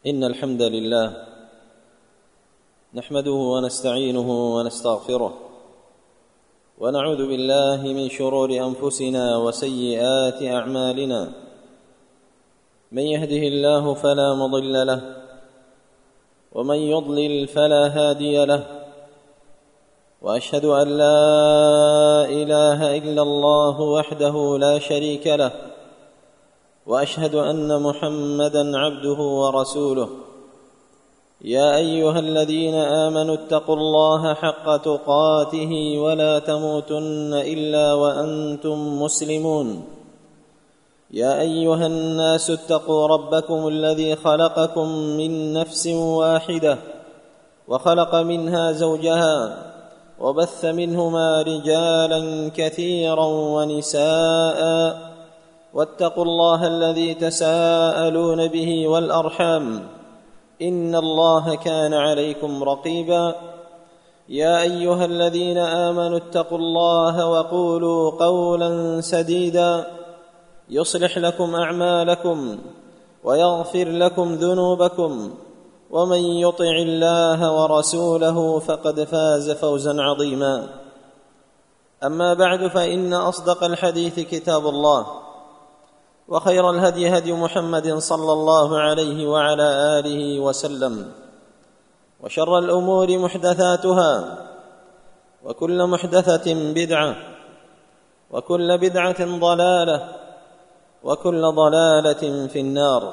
إن الحمد لله نحمده ونستعينه ونستغفره ونعوذ بالله من شرور أنفسنا وسيئات أعمالنا. من يهده الله فلا مضل له ومن يضلل فلا هادي له، وأشهد أن لا إله إلا الله وحده لا شريك له، وأشهد أن محمدًا عبده ورسوله. يا أيها الذين آمنوا اتقوا الله حق تقاته ولا تموتن إلا وأنتم مسلمون. يا أيها الناس اتقوا ربكم الذي خلقكم من نفس واحدة وخلق منها زوجها وبث منهما رجالا كثيرا ونساء، واتقوا الله الذي تساءلون به والأرحام، إن الله كان عليكم رقيبا. يا أيها الذين آمنوا اتقوا الله وقولوا قولا سديدا يصلح لكم أعمالكم ويغفر لكم ذنوبكم، ومن يطع الله ورسوله فقد فاز فوزا عظيما. أما بعد، فإن أصدق الحديث كتاب الله، وخير الهدي هدي محمد صلى الله عليه وعلى آله وسلم، وشر الأمور محدثاتها، وكل محدثة بدعة، وكل بدعة ضلالة، وكل ضلالة في النار.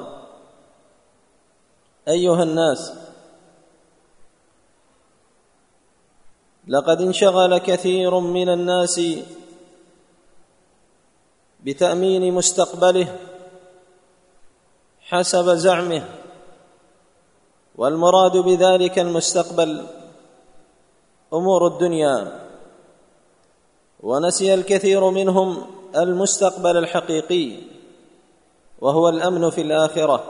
أيها الناس، لقد انشغل كثير من الناس بتأمين مستقبله حسب زعمه، والمراد بذلك المستقبل أمور الدنيا، ونسي الكثير منهم المستقبل الحقيقي وهو الأمن في الآخرة.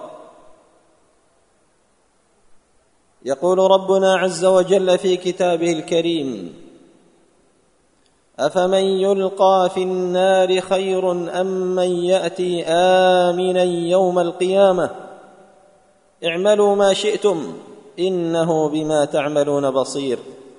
يقول ربنا عز وجل في كتابه الكريم: أفمن يلقى في النار خير أم من يأتي آمنا يوم القيامة اعملوا ما شئتم إنه بما تعملون بصير.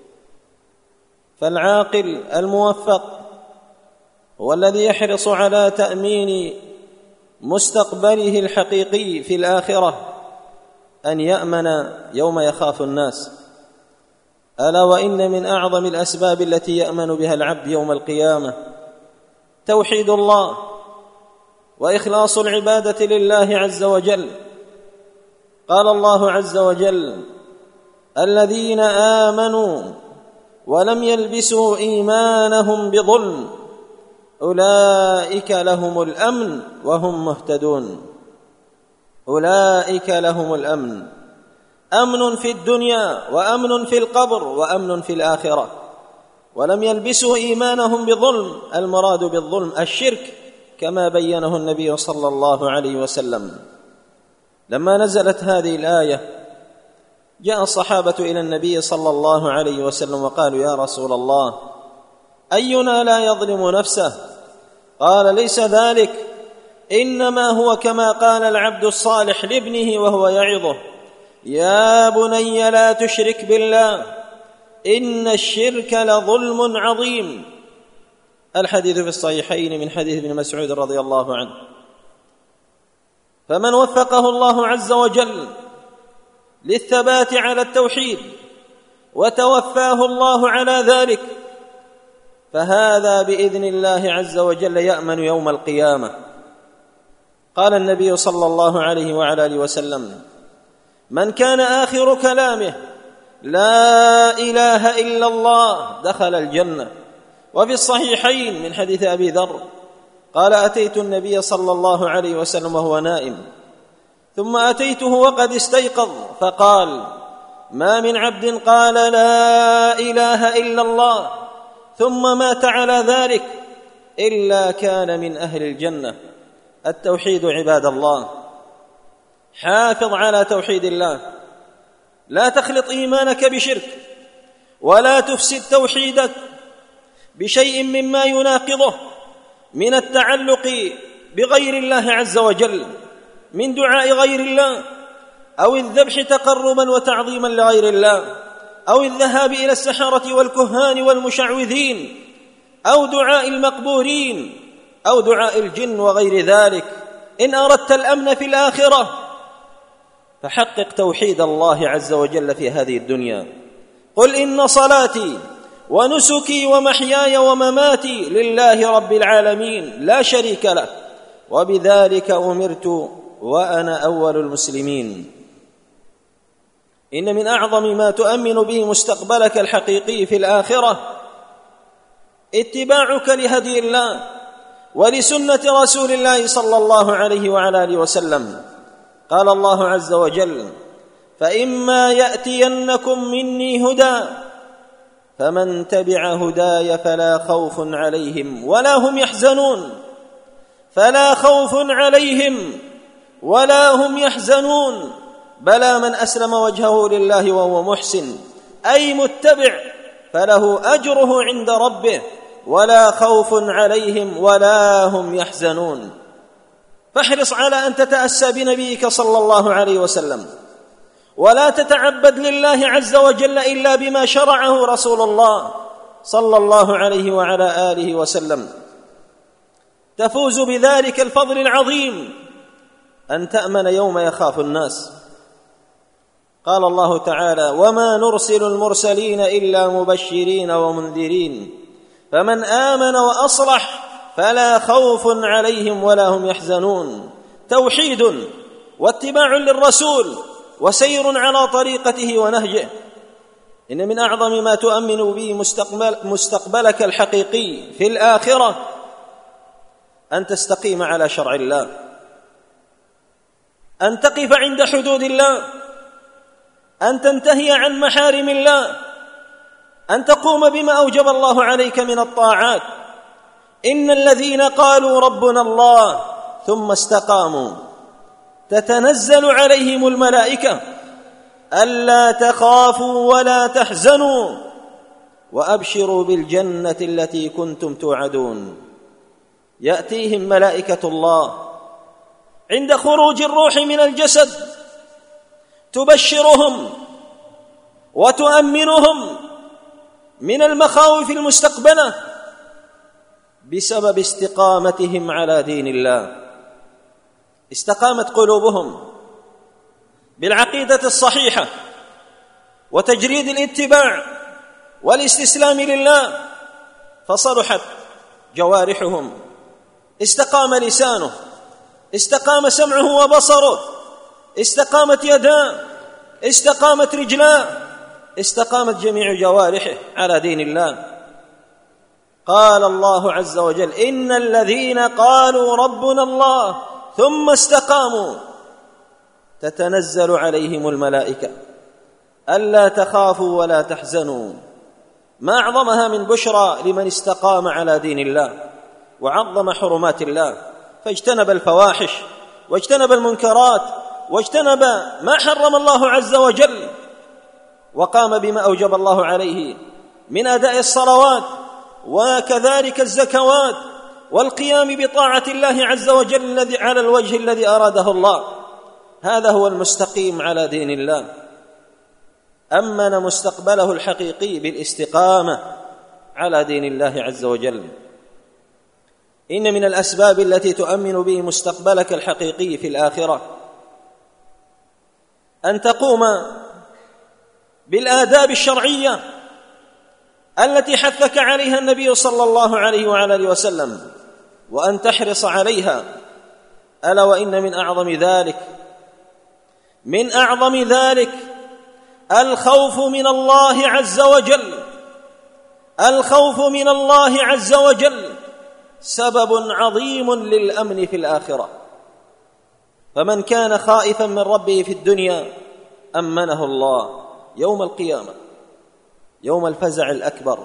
فالعاقل الموفق هو الذي يحرص على تأمين مستقبله الحقيقي في الآخرة، أن يأمن يوم يخاف الناس. ألا وإن من أعظم الأسباب التي يأمن بها العبد يوم القيامة توحيد الله وإخلاص العبادة لله عز وجل. قال الله عز وجل: الذين آمنوا ولم يلبسوا إيمانهم بظلم أولئك لهم الأمن وهم مهتدون. أولئك لهم الأمن، أمن في الدنيا وأمن في القبر وأمن في الآخرة. ولم يلبسوا إيمانهم بظلم، المراد بالظلم الشرك، كما بينه النبي صلى الله عليه وسلم. لما نزلت هذه الآية جاء الصحابة إلى النبي صلى الله عليه وسلم وقالوا: يا رسول الله، أينا لا يظلم نفسه؟ قال: ليس ذلك، إنما هو كما قال العبد الصالح لابنه وهو يعظه: يا بني لا تشرك بالله إن الشرك لظلم عظيم. الحديث في الصحيحين من حديث ابن مسعود رضي الله عنه. فمن وفقه الله عز وجل للثبات على التوحيد وتوفاه الله على ذلك، فهذا بإذن الله عز وجل يأمن يوم القيامة. قال النبي صلى الله عليه وعلى آله وسلم: من كان آخر كلامه لا إله إلا الله دخل الجنة. وفي الصحيحين من حديث أبي ذر قال: أتيت النبي صلى الله عليه وسلم وهو نائم، ثم أتيته وقد استيقظ، فقال: ما من عبد قال لا إله إلا الله ثم مات على ذلك إلا كان من أهل الجنة. التوحيد عباد الله، حافظ على توحيد الله، لا تخلط إيمانك بشرك، ولا تفسد توحيدك بشيء مما يناقضه من التعلق بغير الله عز وجل، من دعاء غير الله أو الذبح تقربا وتعظيما لغير الله، أو الذهاب إلى السحرة والكهان والمشعوذين، أو دعاء المقبورين، أو دعاء الجن وغير ذلك. إن أردت الأمن في الآخرة فحقق توحيد الله عز وجل في هذه الدنيا. قل إن صلاتي ونسكي ومحياي ومماتي لله رب العالمين لا شريك له وبذلك أمرت وأنا أول المسلمين. إن من أعظم ما تؤمن به مستقبلك الحقيقي في الآخرة اتباعك لهدي الله ولسنة رسول الله صلى الله عليه وعلى آله وسلم. قال الله عز وجل: فإما يأتينكم مني هدى فمن تبع هداي فلا خوف عليهم ولا هم يحزنون. فلا خوف عليهم ولا هم يحزنون. بلى من أسلم وجهه لله وهو محسن أي متبع فله أجره عند ربه ولا خوف عليهم ولا هم يحزنون. فاحرص على أن تتأسى بنبيك صلى الله عليه وسلم، ولا تتعبد لله عز وجل إلا بما شرعه رسول الله صلى الله عليه وعلى آله وسلم. تفوز بذلك الفضل العظيم أن تأمن يوم يخاف الناس. قال الله تعالى: وما نرسل المرسلين إلا مبشرين ومنذرين فمن آمن وأصلح فلا خوف عليهم ولا هم يحزنون. توحيد واتباع للرسول وسير على طريقته ونهجه. إن من أعظم ما تؤمن به مستقبلك الحقيقي في الآخرة أن تستقيم على شرع الله، أن تقف عند حدود الله، أن تنتهي عن محارم الله، أن تقوم بما أوجب الله عليك من الطاعات. إن الذين قالوا ربنا الله ثم استقاموا تتنزل عليهم الملائكة ألا تخافوا ولا تحزنوا وأبشروا بالجنة التي كنتم توعدون. يأتيهم ملائكة الله عند خروج الروح من الجسد تبشرهم وتؤمنهم من المخاوف المستقبلة بسبب استقامتهم على دين الله. استقامت قلوبهم بالعقيدة الصحيحة وتجريد الاتباع والاستسلام لله، فصلحت جوارحهم، استقام لسانه، استقام سمعه وبصره، استقامت يداه، استقامت رجلاه، استقامت جميع جوارحه على دين الله. قال الله عز وجل: إن الذين قالوا ربنا الله ثم استقاموا تتنزل عليهم الملائكة ألا تخافوا ولا تحزنوا. ما أعظمها من بشرى لمن استقام على دين الله وعظم حرمات الله، فاجتنب الفواحش واجتنب المنكرات واجتنب ما حرم الله عز وجل، وقام بما أوجب الله عليه من أداء الصلوات وكذلك الزكوات والقيام بطاعة الله عز وجل على الوجه الذي أراده الله. هذا هو المستقيم على دين الله. أمن مستقبله الحقيقي بالاستقامة على دين الله عز وجل. إن من الأسباب التي تؤمن به مستقبلك الحقيقي في الآخرة أن تقوم بالآداب الشرعية التي حثك عليها النبي صلى الله عليه وعلى آله وسلم، وأن تحرص عليها. ألا وإن من أعظم ذلك الخوف من الله عز وجل. الخوف من الله عز وجل سبب عظيم للأمن في الآخرة. فمن كان خائفا من ربه في الدنيا أمنه الله يوم القيامة، يوم الفزع الأكبر.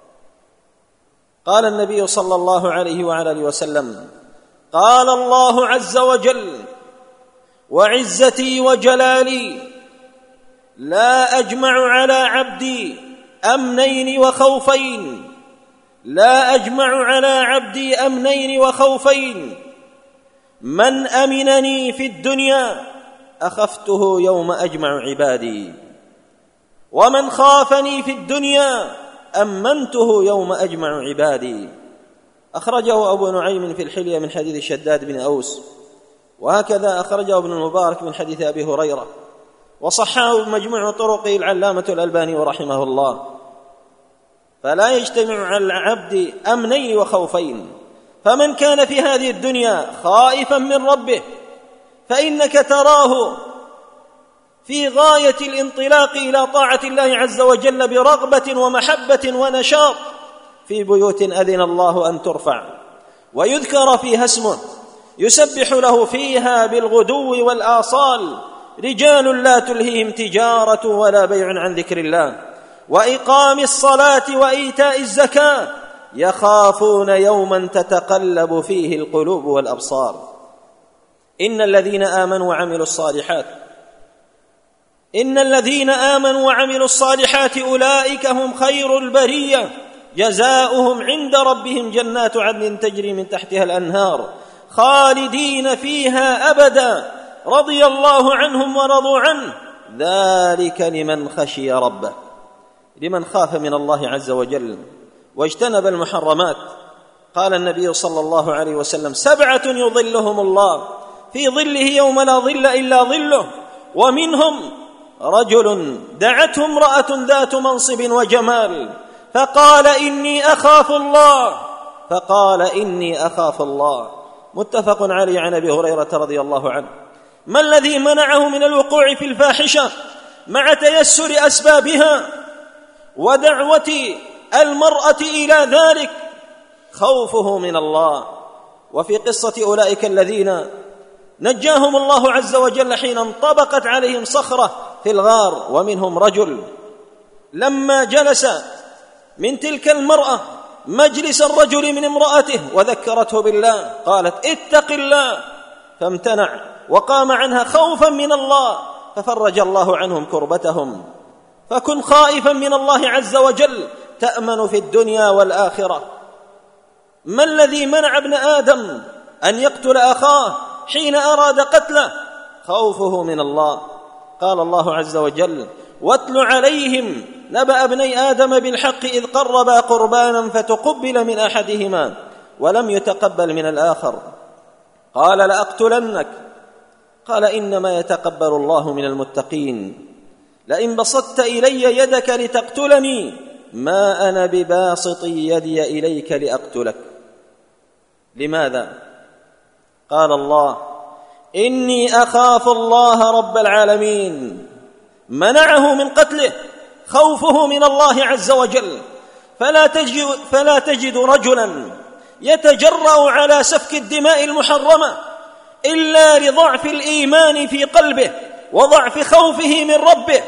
قال النبي صلى الله عليه وعلى آله وسلم: قال الله عز وجل: وعزتي وجلالي لا أجمع على عبدي أمنين وخوفين، لا أجمع على عبدي أمنين وخوفين، من أمنني في الدنيا أخفته يوم أجمع عبادي، ومن خافني في الدنيا أمنته يوم أجمع عبادي. أخرجه أبو نعيم في الحلية من حديث شداد بن أوس، وهكذا أخرجه ابن المبارك من حديث أبي هريرة، وصححه بمجموع طرقه العلامة الألباني رحمه الله. فلا يجتمع على العبد أمنين وخوفين، فمن كان في هذه الدنيا خائفا من ربه فإنك تراه في غاية الانطلاق إلى طاعة الله عز وجل برغبة ومحبة ونشاط في بيوت أذن الله أن ترفع ويذكر فيها اسمه، يسبح له فيها بالغدو والآصال، رجال لا تلهيهم تجارة ولا بيع عن ذكر الله وإقام الصلاة وإيتاء الزكاة، يخافون يوما تتقلب فيه القلوب والأبصار. إن الذين آمنوا وعملوا الصالحات أولئك هم خير البرية، جزاؤهم عند ربهم جنات عدن تجري من تحتها الأنهار خالدين فيها أبدا، رضي الله عنهم ورضوا عنه، ذلك لمن خشي ربه، لمن خاف من الله عز وجل واجتنب المحرمات. قال النبي صلى الله عليه وسلم: 7 يظلهم الله في ظله يوم لا ظل إلا ظله، ومنهم رجل دعته امرأة ذات منصب وجمال فقال إني أخاف الله. متفق عليه عن أبي هريرة رضي الله عنه. ما الذي منعه من الوقوع في الفاحشة مع تيسر أسبابها ودعوة المرأة إلى ذلك؟ خوفه من الله. وفي قصة أولئك الذين نجاهم الله عز وجل حين انطبقت عليهم صخرة في الغار، ومنهم رجل لما جلس من تلك المرأة مجلس الرجل من امرأته وذكرته بالله قالت: اتق الله، فامتنع وقام عنها خوفا من الله، ففرج الله عنهم كربتهم. فكن خائفا من الله عز وجل تأمن في الدنيا والآخرة. ما الذي منع ابن آدم أن يقتل أخاه حين أراد قتله؟ خوفه من الله. قال الله عز وجل: واتل عليهم نبأ ابني آدم بالحق إذ قربا قربانا فتقبل من أحدهما ولم يتقبل من الآخر قال لأقتلنك، قال إنما يتقبل الله من المتقين. لئن بسطت إلي يدك لتقتلني ما أنا بباسط يدي إليك لأقتلك. لماذا؟ قال الله: إني أخاف الله رب العالمين. منعه من قتله خوفه من الله عز وجل. فلا تجد رجلا يتجرأ على سفك الدماء المحرمة إلا لضعف الإيمان في قلبه وضعف خوفه من ربه،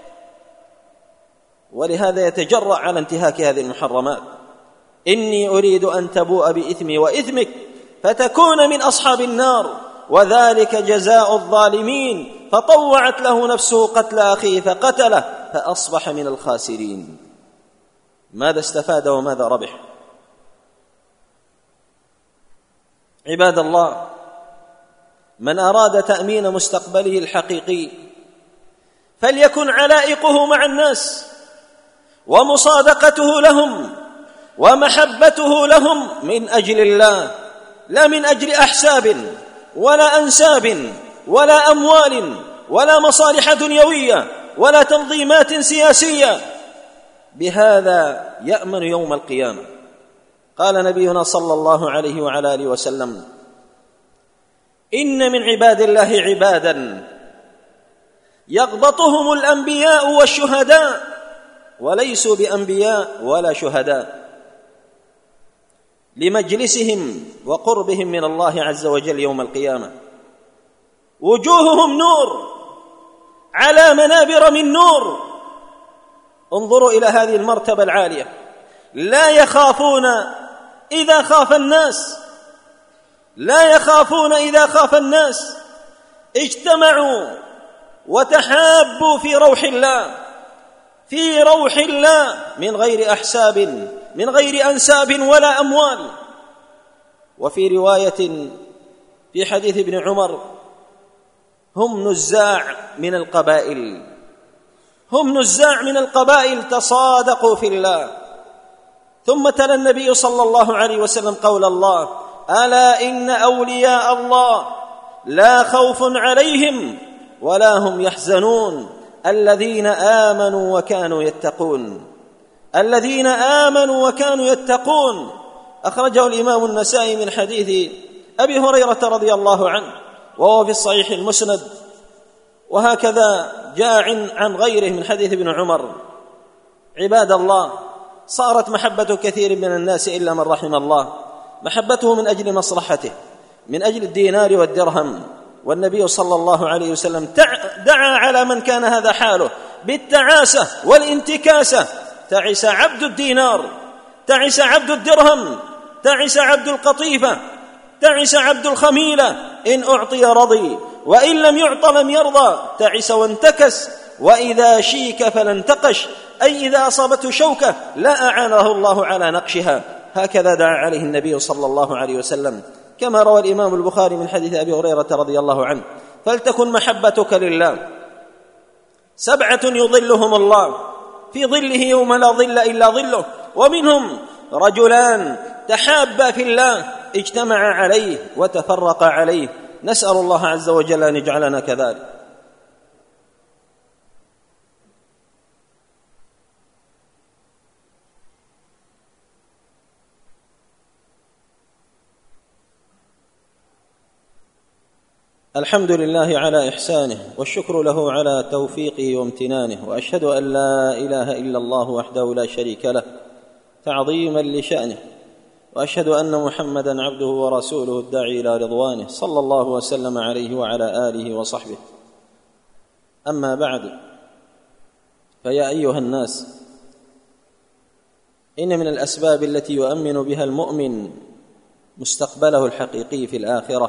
ولهذا يتجرأ على انتهاك هذه المحرمات. إني أريد أن تبوء بإثمي وإثمك فتكون من أصحاب النار وذلك جزاء الظالمين. فطوعت له نفسه قتل أخيه فقتله فأصبح من الخاسرين. ماذا استفاد وماذا ربح؟ عباد الله، من أراد تأمين مستقبله الحقيقي فليكن علائقه مع الناس ومصادقته لهم ومحبته لهم من أجل الله، لا من أجل أحساب ولا أنساب ولا أموال ولا مصالح دنيوية ولا تنظيمات سياسية. بهذا يأمن يوم القيامة. قال نبينا صلى الله عليه وعلى آله وسلم: إن من عباد الله عبادا يغبطهم الأنبياء والشهداء وليسوا بأنبياء ولا شهداء، لمجلسهم وقربهم من الله عز وجل يوم القيامة. وجوههم نور على منابر من نور. انظروا إلى هذه المرتبة العالية. لا يخافون إذا خاف الناس، لا يخافون إذا خاف الناس. اجتمعوا وتحابوا في روح الله، في روح الله، من غير أحساب، من غير أنساب ولا أموال. وفي رواية في حديث ابن عمر هم نزاع من القبائل، هم نزاع من القبائل تصادقوا في الله. ثم تلا النبي صلى الله عليه وسلم قول الله: ألا إن أولياء الله لا خوف عليهم ولا هم يحزنون الذين آمنوا وكانوا يتقون. الذين آمنوا وكانوا يتقون أخرجه الإمام النسائي من حديث أبي هريرة رضي الله عنه، وهو في الصحيح المسند، وهكذا جاء عن غيره من حديث ابن عمر. عباد الله، صارت محبة كثير من الناس إلا من رحم الله محبته من أجل مصلحته، من أجل الدينار والدرهم. والنبي صلى الله عليه وسلم دعا على من كان هذا حاله بالتعاسة والانتكاسة: تعس عبد الدينار، تعس عبد الدرهم، تعس عبد القطيفة، تعس عبد الخميلة، إن أعطي رضي وإن لم يعط لم يرضى، تعس وانتكس، وإذا شيك فلا انتقش، أي إذا أصابته شوكة لا أعانه الله على نقشها. هكذا دعا عليه النبي صلى الله عليه وسلم، كما روى الإمام البخاري من حديث أبي هريرة رضي الله عنه: فلتكن محبتك لله 7 يظلهم الله في ظله يوم لا ظل إلا ظله، ومنهم رجلان تحابا في الله اجتمعا عليه وتفرقا عليه. نسأل الله عز وجل أن يجعلنا كذلك. الحمد لله على إحسانه، والشكر له على توفيقه وامتنانه، وأشهد أن لا إله إلا الله وحده لا شريك له تعظيما لشأنه، وأشهد أن محمدا عبده ورسوله الداعي إلى رضوانه، صلى الله وسلم عليه وعلى آله وصحبه. أما بعد، فيا أيها الناس، إن من الأسباب التي يؤمن بها المؤمن مستقبله الحقيقي في الآخرة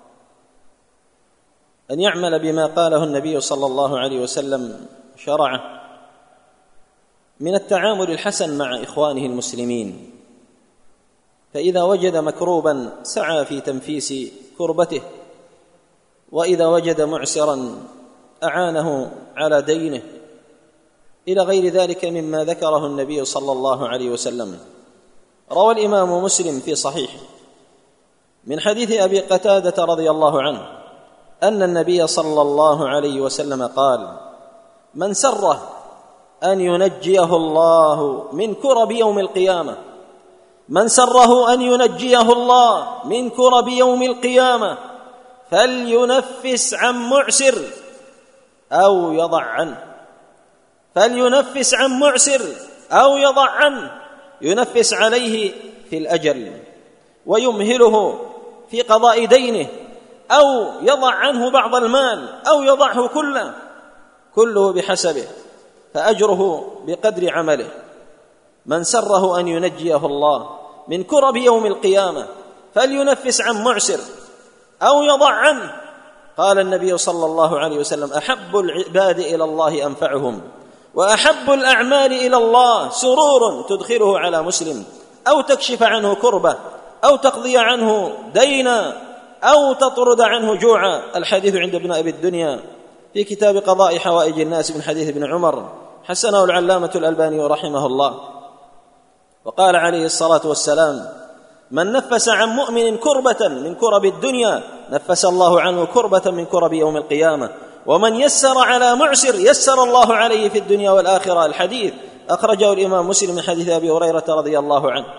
أن يعمل بما قاله النبي صلى الله عليه وسلم شرعه من التعامل الحسن مع إخوانه المسلمين، فإذا وجد مكروبا سعى في تنفيس كربته، وإذا وجد معسرا أعانه على دينه، إلى غير ذلك مما ذكره النبي صلى الله عليه وسلم. روى الإمام مسلم في صحيحه من حديث أبي قتادة رضي الله عنه أن النبي صلى الله عليه وسلم قال: من سره أن ينجيه الله من كرب يوم القيامة، من سره أن ينجيه الله من كرب يوم القيامة فلينفس عن معسر أو يضع عنه، فلينفس عن معسر أو يضع عنه، ينفس عليه في الأجل ويمهله في قضاء دينه، أو يضع عنه بعض المال أو يضعه كله بحسبه، فأجره بقدر عمله. من سره أن ينجيه الله من كرب يوم القيامة فلينفس عن معسر أو يضع عنه. قال النبي صلى الله عليه وسلم: أحب العباد إلى الله أنفعهم، وأحب الأعمال إلى الله سرور تدخله على مسلم، أو تكشف عنه كربة، أو تقضي عنه دينا، أو تطرد عنه جوعا. الحديث عند ابن أبي الدنيا في كتاب قضاء حوائج الناس من حديث ابن عمر، حسنه العلامة الألباني رحمه الله. وقال عليه الصلاة والسلام: من نفس عن مؤمن كربة من كرب الدنيا نفس الله عنه كربة من كرب يوم القيامة، ومن يسر على معسر يسر الله عليه في الدنيا والآخرة. الحديث أخرجه الإمام مسلم من حديث أبي هريرة رضي الله عنه.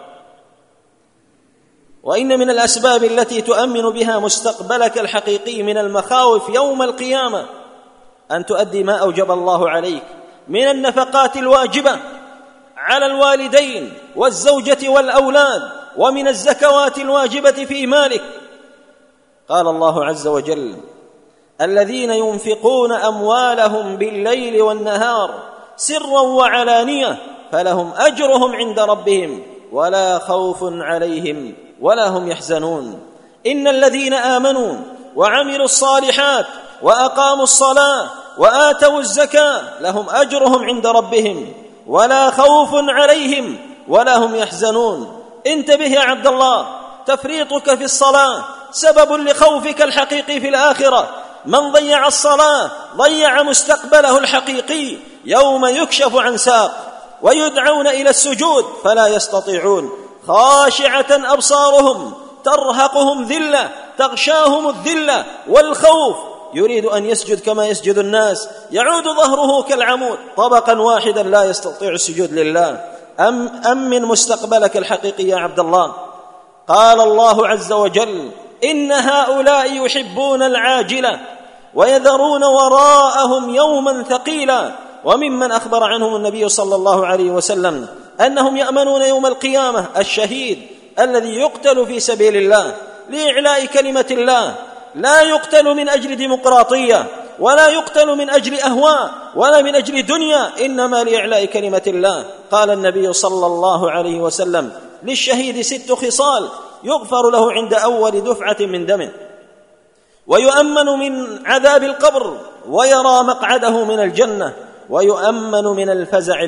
وإن من الأسباب التي تؤمن بها مستقبلك الحقيقي من المخاوف يوم القيامة أن تؤدي ما أوجب الله عليك من النفقات الواجبة على الوالدين والزوجة والأولاد، ومن الزكوات الواجبة في مالك. قال الله عز وجل: الذين ينفقون أموالهم بالليل والنهار سرا وعلانية فلهم أجرهم عند ربهم ولا خوف عليهم ولا هم يحزنون. إن الذين آمنوا وعملوا الصالحات وأقاموا الصلاة وآتوا الزكاة لهم أجرهم عند ربهم ولا خوف عليهم ولا هم يحزنون. انتبه يا عبد الله، تفريطك في الصلاة سبب لخوفك الحقيقي في الآخرة، من ضيع الصلاة ضيع مستقبله الحقيقي يوم يكشف عن ساق ويدعون إلى السجود فلا يستطيعون، خاشعة أبصارهم ترهقهم ذلة، تغشاهم الذلة والخوف، يريد أن يسجد كما يسجد الناس، يعود ظهره كالعمود، طبقا واحدا لا يستطيع السجود لله. أمن مستقبلك الحقيقي يا عبد الله. قال الله عز وجل: إن هؤلاء يحبون العاجلة ويذرون وراءهم يوما ثقيلا. وممن أخبر عنهم النبي صلى الله عليه وسلم أنهم يأمنون يوم القيامة الشهيد الذي يقتل في سبيل الله لإعلاء كلمة الله، لا يقتل من أجل ديمقراطية ولا يقتل من أجل أهواء ولا من أجل دنيا، إنما لإعلاء كلمة الله. قال النبي صلى الله عليه وسلم: للشهيد 6 خصال يغفر له عند أول دفعة من دمه، ويؤمن من عذاب القبر، ويرى مقعده من الجنة، ويؤمن من الفزع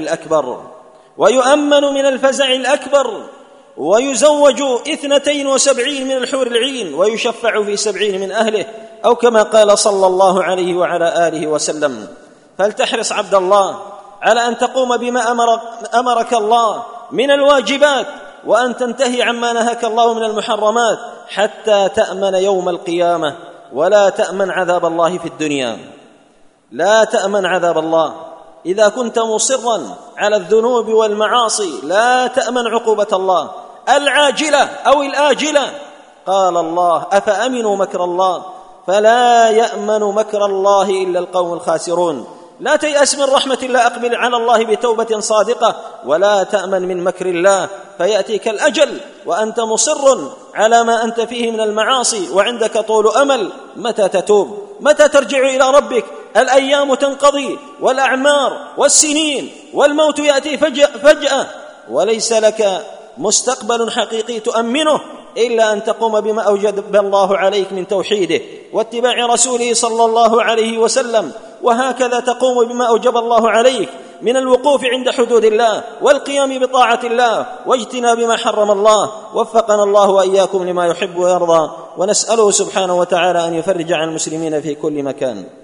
الأكبر، ويزوج 72 من الحور العين، ويشفع في 70 من أهله، أو كما قال صلى الله عليه وعلى آله وسلم. فلتحرص عبد الله على أن تقوم بما أمرك الله من الواجبات، وأن تنتهي عما نهاك الله من المحرمات، حتى تأمن يوم القيامة، ولا تأمن عذاب الله في الدنيا. لا تأمن عذاب الله إذا كنت مصرا على الذنوب والمعاصي، لا تأمن عقوبة الله العاجلة أو الآجلة. قال الله: أفأمنوا مكر الله فلا يأمن مكر الله إلا القوم الخاسرون. لا تيأس من رحمة الله، أقبل على الله بتوبة صادقة، ولا تأمن من مكر الله فيأتيك الأجل وأنت مصر على ما أنت فيه من المعاصي، وعندك طول أمل. متى تتوب؟ متى ترجع إلى ربك؟ الأيام تنقضي والأعمار والسنين، والموت يأتي فجأة، وليس لك مستقبل حقيقي تؤمنه إلا أن تقوم بما أوجب الله عليك من توحيده واتباع رسوله صلى الله عليه وسلم، وهكذا تقوم بما أوجب الله عليك من الوقوف عند حدود الله والقيام بطاعة الله واجتناب ما حرم الله. وفقنا الله وإياكم لما يحب ويرضى، ونسأله سبحانه وتعالى أن يفرج عن المسلمين في كل مكان.